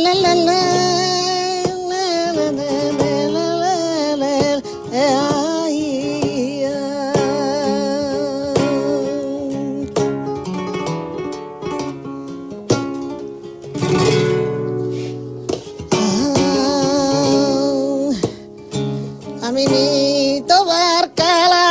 la la la. Caminito Barcala,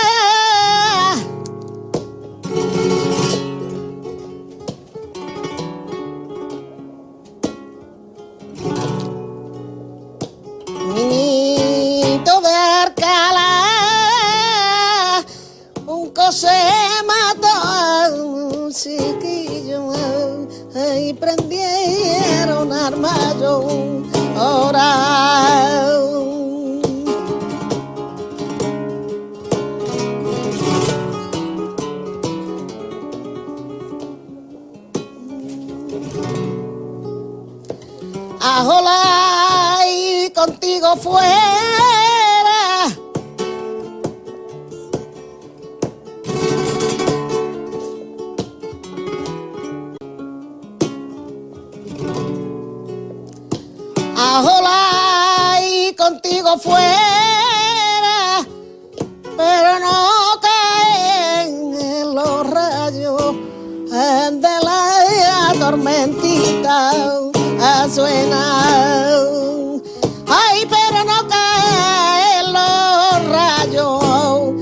caminito Barcala, un se mató un chiquillo y prendieron armayo ahora. Ajola y contigo fuera, ajola y contigo fuera, pero no caen los rayos de la tormentita. Suena, ay, pero no caen los rayos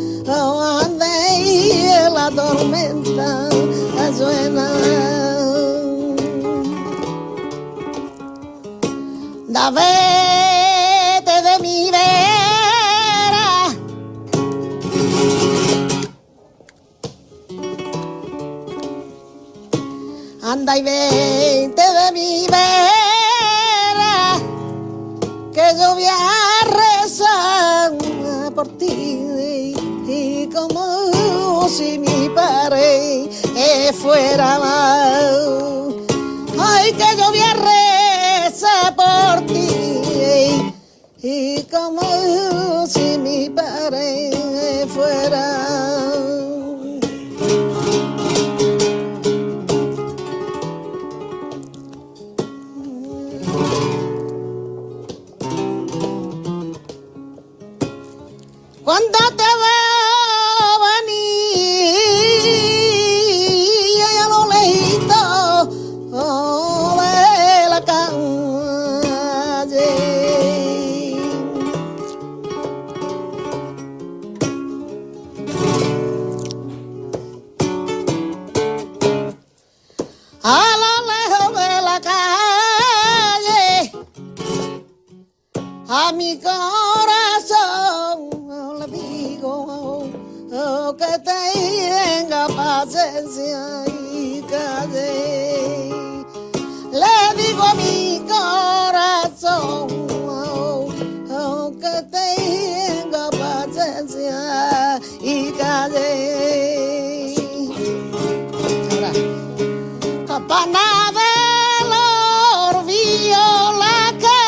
de la tormenta. Suena, da vete de mi vera, anda y vete de mi vera, que yo voy a rezar por ti, y como si mi padre fuera mal. Ay, que yo voy a rezar por ti, y como si mi padre fuera. Cuando te veo venir a lo lejito de la calle, a lo lejos de la calle, a mi corazón le digo que tenga paciencia y calle. Le digo a mi corazón que tenga paciencia y calle. Ahora, campana del orvillo la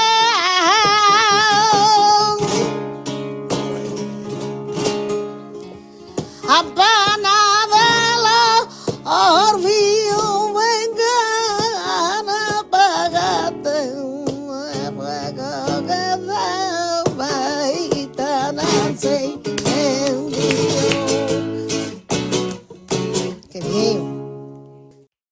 campana de los orvillos vengan a apagarte el fuego que da y tan aceite.